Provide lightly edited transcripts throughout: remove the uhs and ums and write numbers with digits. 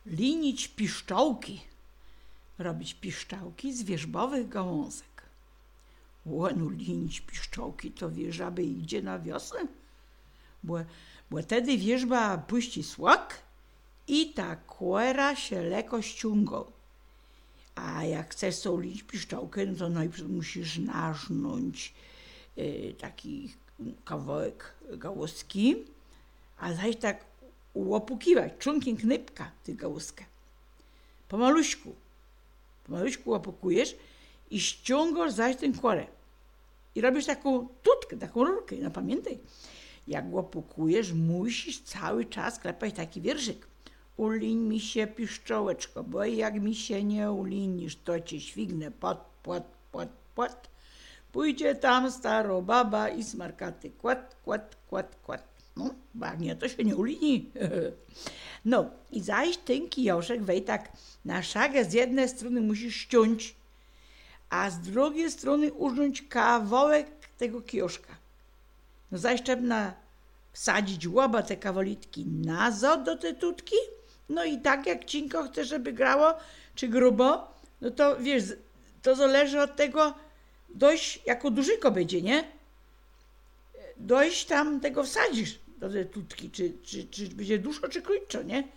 linić piszczołki, robić piszczałki z wierzbowych gałązek. No linić piszczołki to wierzba idzie na wiosnę, bo wtedy wierzba puści słok i ta kłera się lekko ściągą. A jak chcesz tą linić piszczołkę, no to najpierw musisz narznąć taki kawałek gałązki, a zaś tak łopukiwać, czunkiem knypka tę gałązkę. Pomaluśku łopukujesz i ściągasz zaś tę kłorę. I robisz taką tutkę, taką rurkę. No pamiętaj, jak łopukujesz, musisz cały czas klepać taki wierszyk. Uliń mi się piszczołeczko, bo jak mi się nie ulinisz, to cię śwignę płat. Pójdzie tam starobaba i smarkaty kład. No, bagnie to się nie ulini. No i zaś ten kijoszek wej tak na szagę z jednej strony musisz ściąć, a z drugiej strony użyć kawałek tego kijoszka. No zaś trzeba wsadzić łoba te kawolitki nazad do tej tutki, no i tak jak cinko chce, żeby grało, czy grubo, no to wiesz, to zależy od tego, dość jako dużyko będzie, nie? Dość tam tego wsadzisz do tej tutki, czy będzie dużo, czy krótko, nie?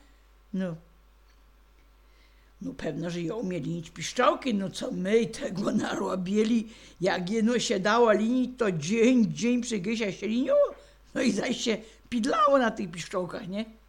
No pewno, że ją umie linić piszczołki, no co my tego narobili, jak jeno się dało linić, to dzień przy Gysia się liniło, no i zaś się pidlało na tych piszczołkach, nie?